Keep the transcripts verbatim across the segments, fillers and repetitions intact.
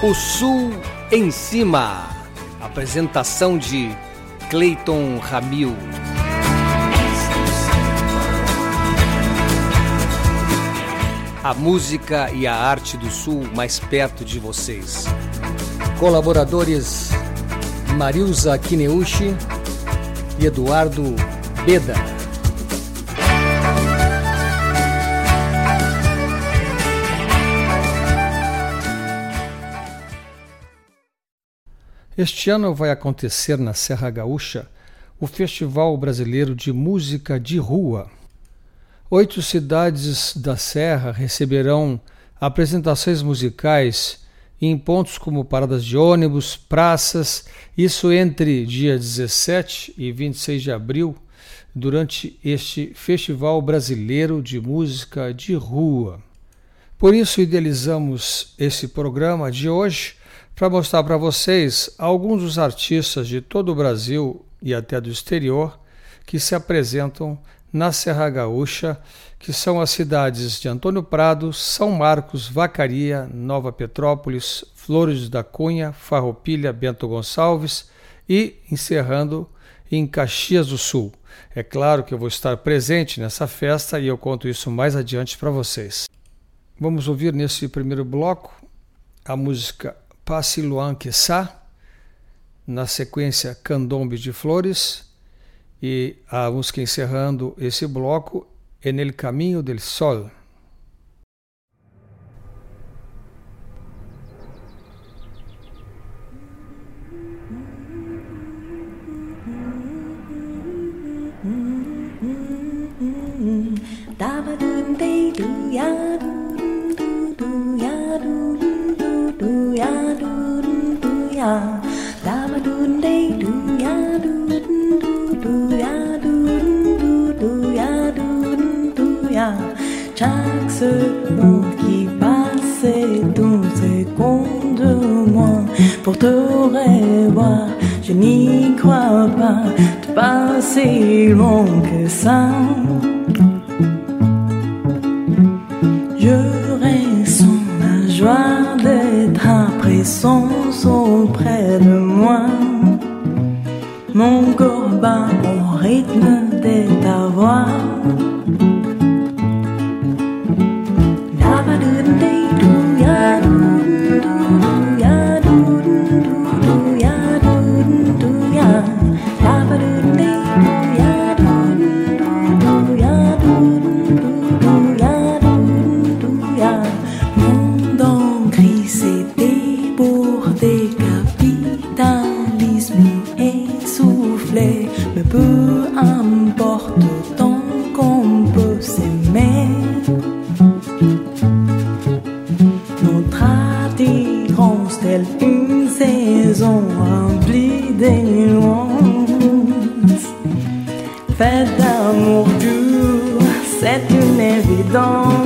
O Sul em Cima. Apresentação de Cleiton Ramil. A música e a arte do Sul mais perto de vocês. Colaboradores Marilza Kineuchi e Eduardo Beda. Este ano vai acontecer na Serra Gaúcha o Festival Brasileiro de Música de Rua. Oito cidades da Serra receberão apresentações musicais em pontos como paradas de ônibus, praças, isso entre dia dezessete e vinte e seis de abril, durante este Festival Brasileiro de Música de Rua. Por isso idealizamos esse programa de hoje para mostrar para vocês alguns dos artistas de todo o Brasil e até do exterior que se apresentam na Serra Gaúcha, que são as cidades de Antônio Prado, São Marcos, Vacaria, Nova Petrópolis, Flores da Cunha, Farroupilha, Bento Gonçalves e encerrando em Caxias do Sul. É claro que eu vou estar presente nessa festa e eu conto isso mais adiante para vocês. Vamos ouvir nesse primeiro bloco a música Passe Luan Quessá, na sequência Candombe de Flores, e a música encerrando esse bloco En el Caminho del Sol. Chaque seconde qui passe est une seconde de moins pour te revoir. Je n'y crois pas de passer loin que ça. Je ressens la joie d'être à présence auprès de moi. Mon corps bat au rythme de ta voix. Fête d'amour pur, c'est une évidence.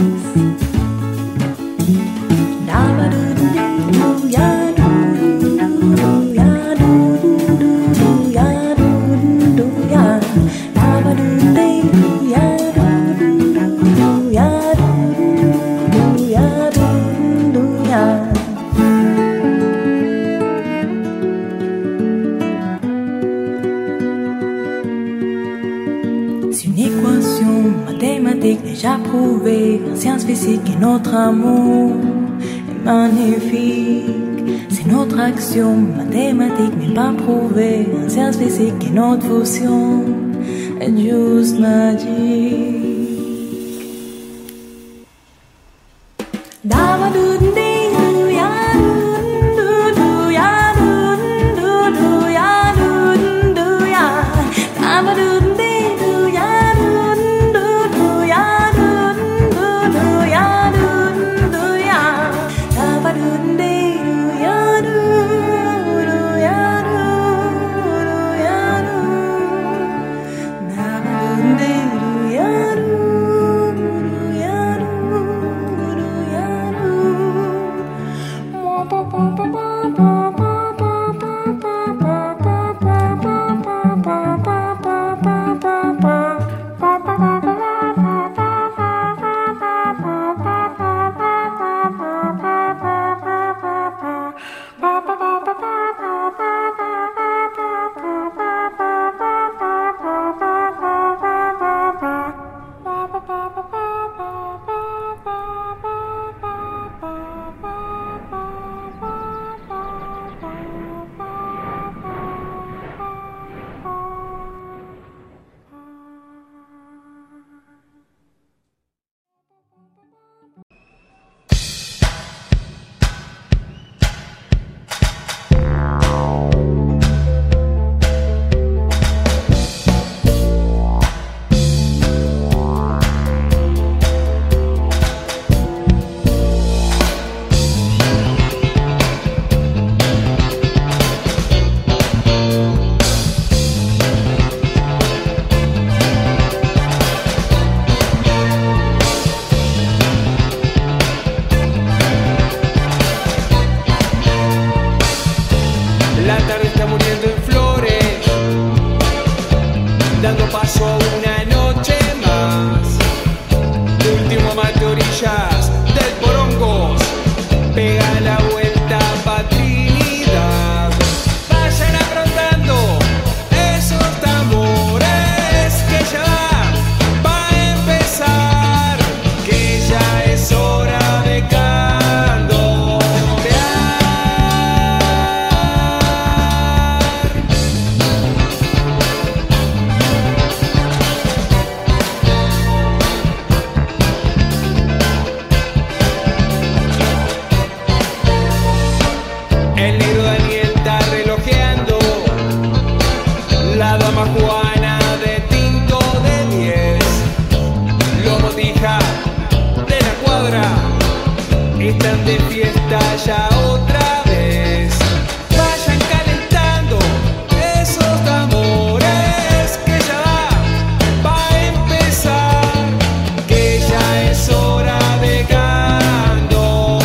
Déjà prouvé en sciences physiques que notre amour est magnifique. C'est notre action mathématique mais pas prouvée en sciences physiques que notre fusion est juste magique. Yeah. dando paso a una noche más. De último mate orillas del Porongos, pega la vuelta pa' Trinidad. Vayan aprontando esos tambores que ya va, va a empezar, que ya es hora de candorear. El negro Daniel está relojeando, la dama Juana de tinto de diez, los botija de la cuadra están de fiesta ya otra vez. Vayan calentando esos tambores que ya va, va a empezar, que ya es hora de candorear.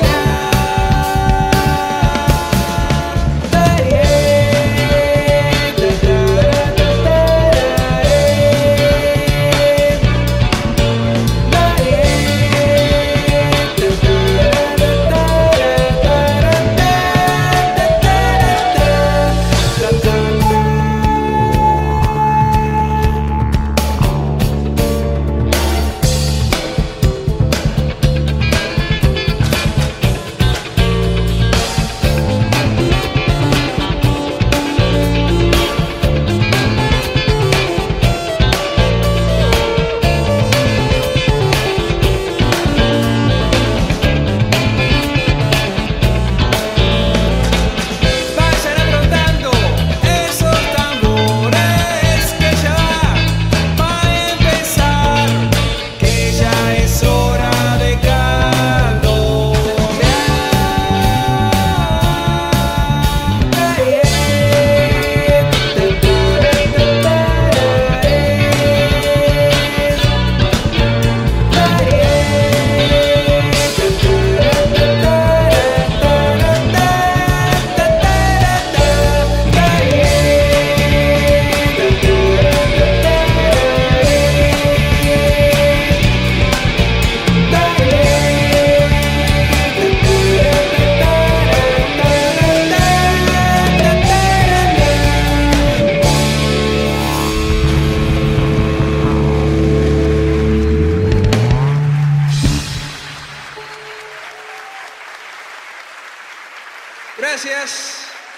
Vayan aprontando esos tambores que ya va, va a empezar, que ya es hora de Gracias.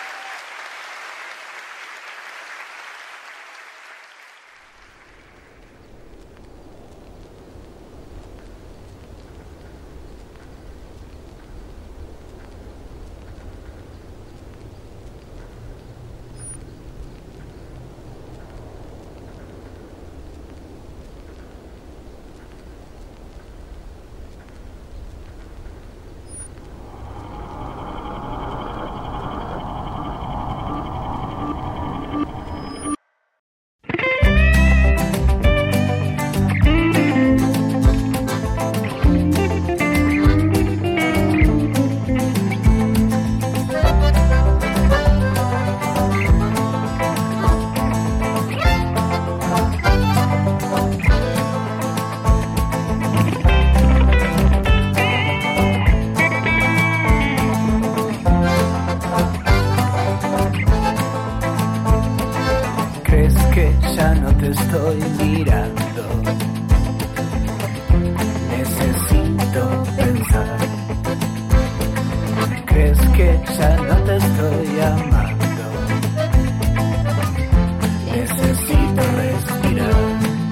Estoy mirando, necesito pensar. ¿Crees que ya no te estoy amando? Necesito respirar.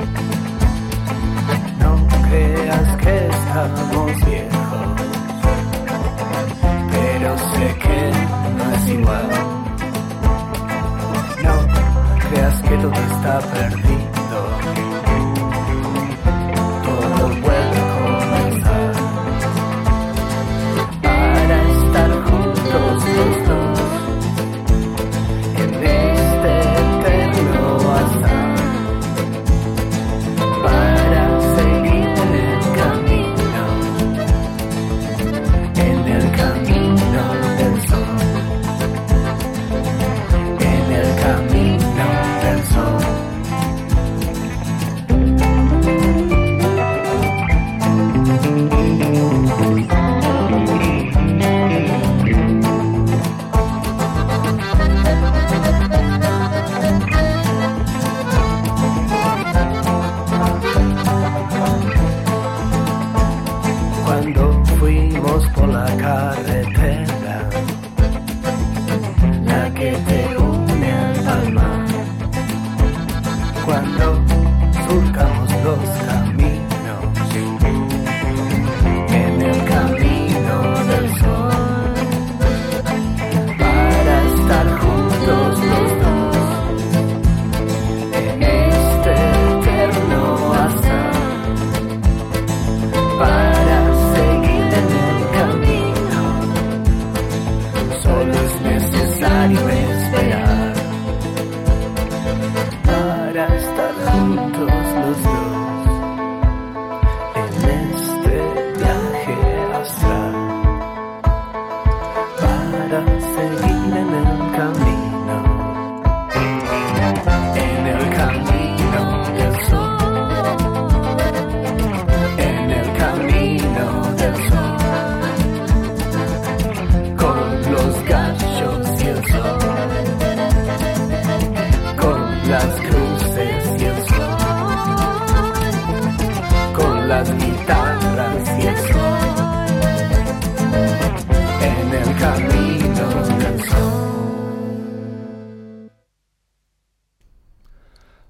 No creas que estamos viejos, pero sé que no es igual. No creas que todo está perdido. Todo vuelve a comenzar. Para estar juntos los dos en este eterno azar. Para seguir en el camino, en el camino del sol. En el camino del sol.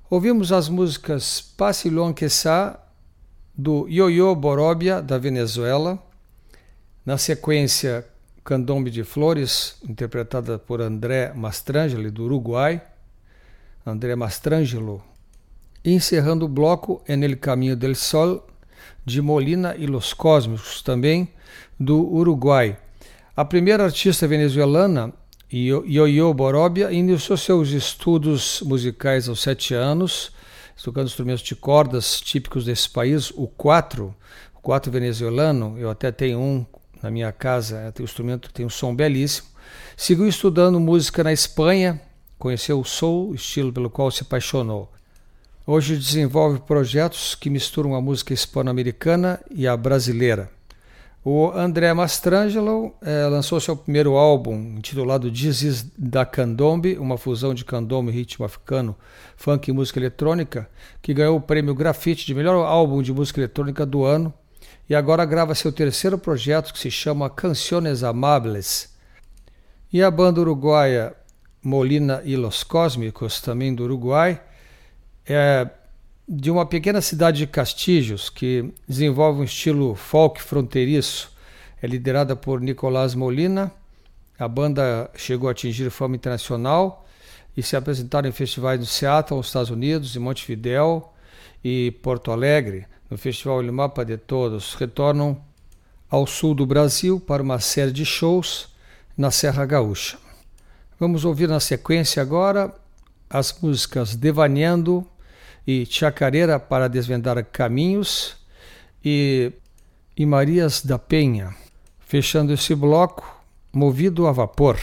Ouvimos as músicas Passilon Quezá, do Ioiô Borobia, da Venezuela. Na sequência, Candombe de Flores, interpretada por André Mastrangelo, do Uruguai. André Mastrangelo. E encerrando o bloco, En el Caminho del Sol, de Molina e Los Cósmicos, também do Uruguai. A primeira artista venezuelana, Ioiô Borobia, iniciou seus estudos musicais aos sete anos, tocando instrumentos de cordas típicos desse país, o quatro, o quatro venezuelano. Eu até tenho um na minha casa, tem um instrumento que tem um som belíssimo. Seguiu estudando música na Espanha, conheceu o soul, estilo pelo qual se apaixonou. Hoje desenvolve projetos que misturam a música hispano-americana e a brasileira. O André Mastrangelo eh, lançou seu primeiro álbum, intitulado This Is da Candombe, uma fusão de candombe, ritmo africano, funk e música eletrônica, que ganhou o prêmio Grafite de melhor álbum de música eletrônica do ano, e agora grava seu terceiro projeto, que se chama Canciones Amables. E a banda uruguaia Molina e Los Cósmicos, também do Uruguai, é de uma pequena cidade de Castilhos, que desenvolve um estilo folk fronteiriço. É liderada por Nicolás Molina. A banda chegou a atingir fama internacional e se apresentaram em festivais no Seattle, nos Estados Unidos, em Montevidéu e Porto Alegre, no Festival El Mapa de Todos. Retornam ao sul do Brasil para uma série de shows na Serra Gaúcha. Vamos ouvir na sequência agora as músicas Devaneando e Chacareira para Desvendar Caminhos e, e Marias da Penha. Fechando esse bloco, Movido a Vapor.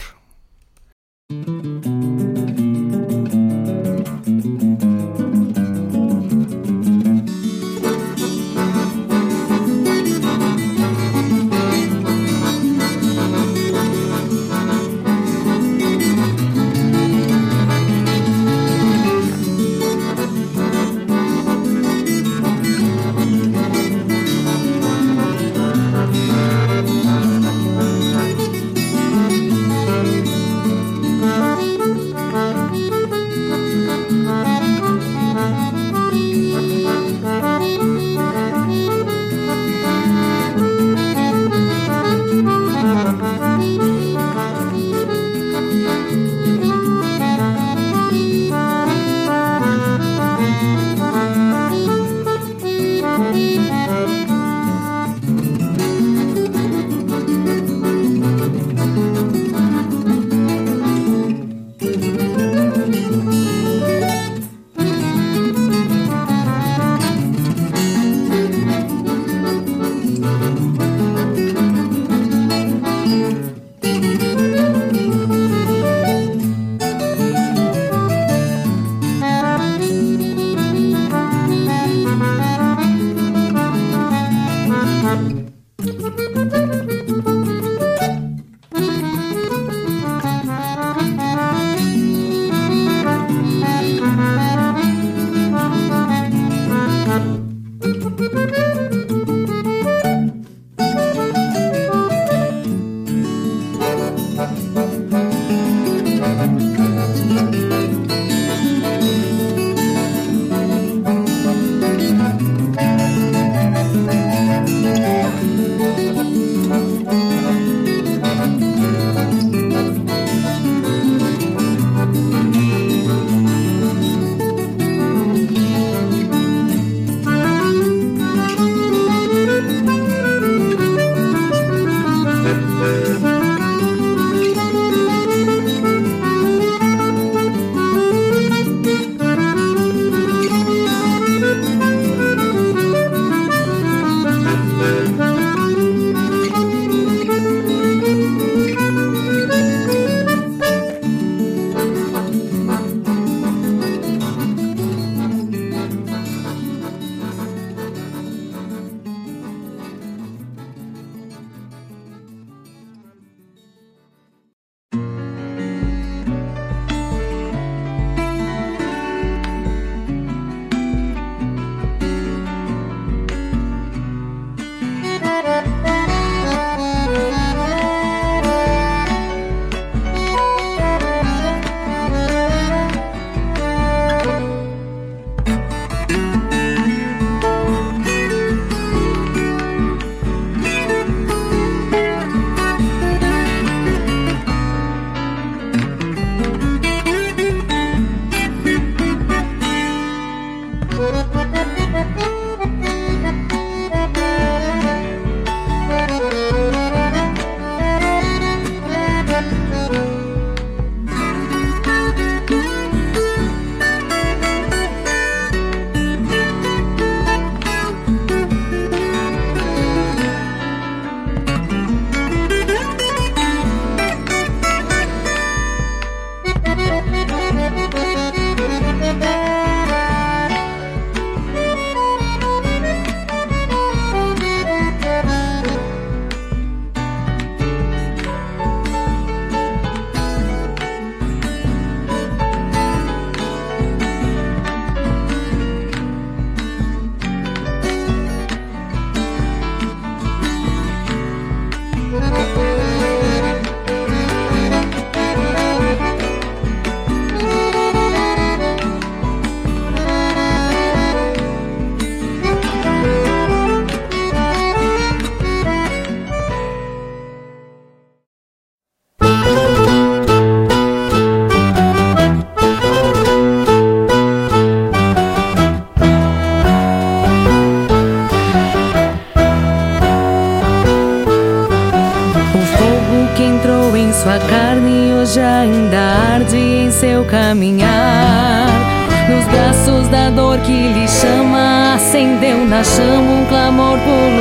amor que lhe chama, acendeu na chama um clamor por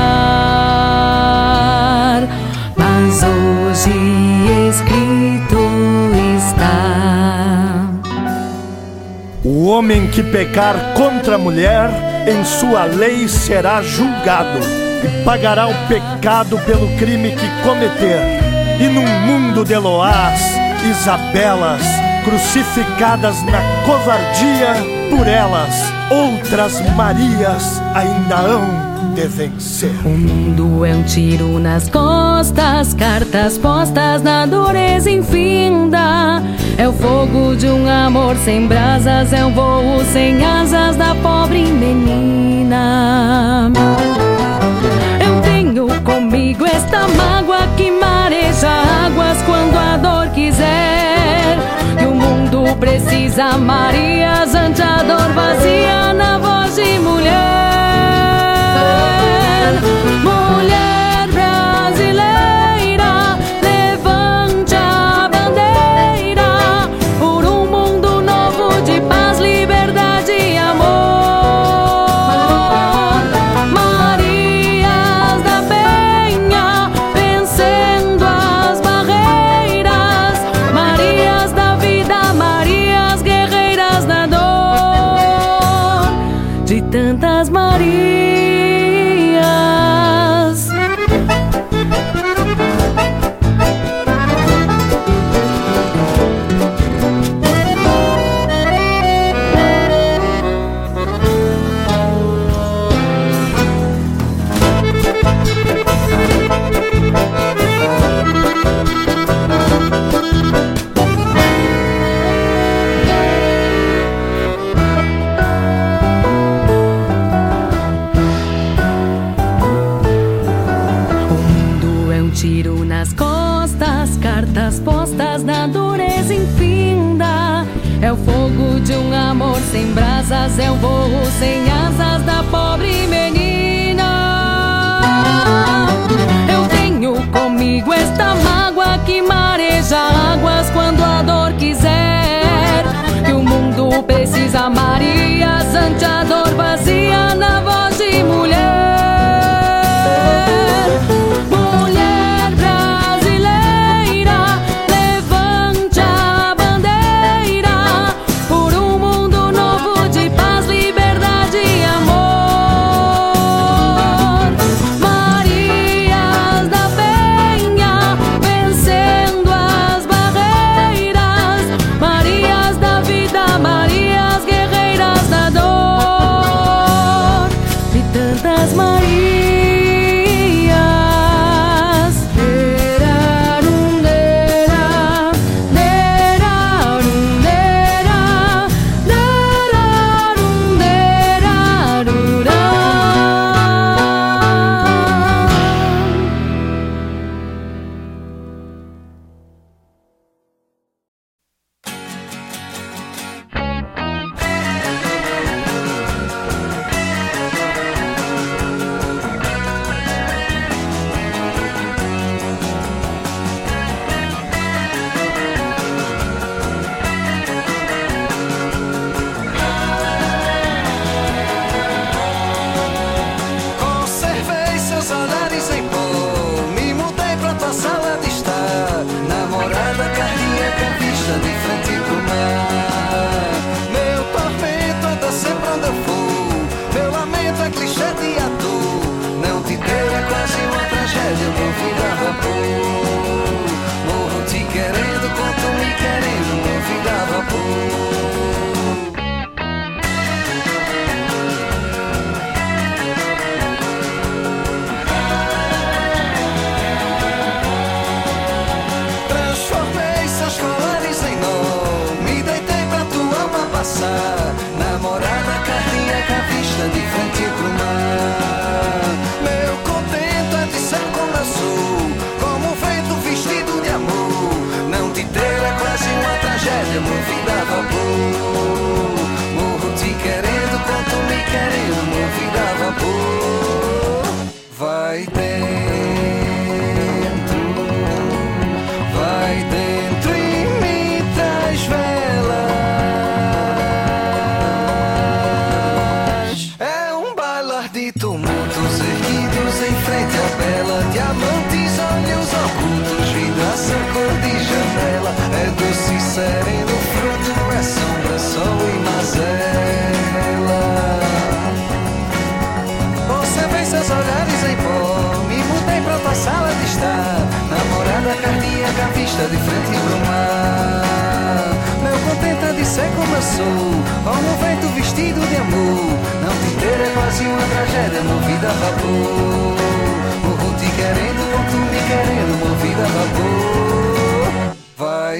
lutar. Mas hoje escrito está: o homem que pecar contra a mulher, em sua lei será julgado, e pagará o pecado pelo crime que cometer. E num mundo de Eloás, Isabelas, crucificadas na covardia, por elas outras Marias ainda hão de vencer. O mundo é um tiro nas costas, cartas postas na dureza infinda. É o fogo de um amor sem brasas, é um voo sem asas da pobre menina. Eu tenho comigo esta mágoa que mareja águas quando a dor quiser. Que o mundo precisa Marias ante a dor vazia na voz de mulher. Mulher brasileira, levante a bandeira por um mundo novo de paz, liberdade e amor. Marias da Penha, vencendo as barreiras. Marias da vida, Marias guerreiras da dor, de tantas Marias. Tiro nas costas, cartas postas na dureza infinda. É o fogo de um amor sem brasas, é o voo sem asas da pobre menina. Eu tenho comigo esta mágoa que mareja águas quando a dor quiser. Que o mundo precisa Marias ante a dor vazia na voz de mulher. Marias sereno, fruto é sombra, sol e mazela. Você vê seus olhares em pó, me mudei pra tua sala de estar. Namorada cardíaca, vista de frente pro mar. Meu contenta de ser como eu sou, como um vento vestido de amor. Não te ter é quase uma tragédia, movida a vapor. O te querendo, ou tu me querendo, movida a vapor. Vai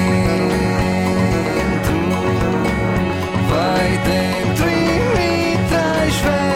dentro, vai dentro e me traz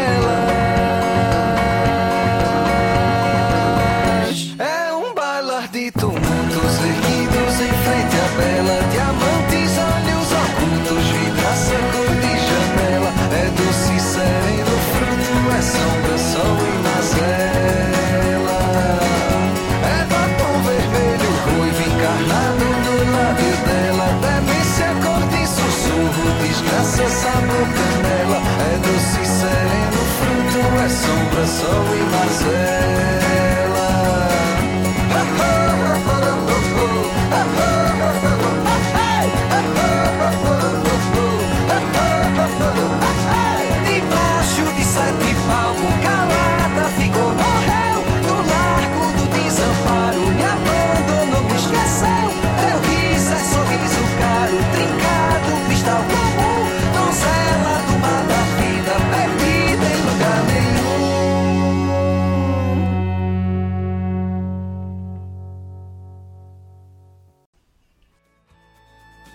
velas. É um bailar de tumultos erguidos em frente à bela. Diamantes, olhos ocultos, vidraça, cor de janela. É doce, sereno, fruto, é sombra, sol e mazela. É batom vermelho, ruivo encarnado no lábio dela. Demência, cor de sussurro, desgraça, sabor, canela. É doce, sereno, fruto, é sombra, sol e mazela. Debaixo de sete palmos, calada ficou, morreu. No largo do desamparo, me abandonou, me esqueceu. Teu riso é sorriso caro, trincado, cristal comum. Donzela do mar da vida, perdida em lugar nenhum.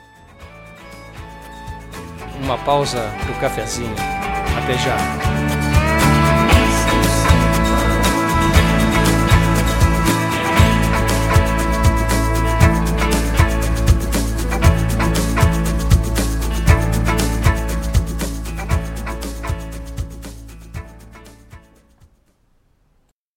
Uma pausa pro cafezinho. Até já.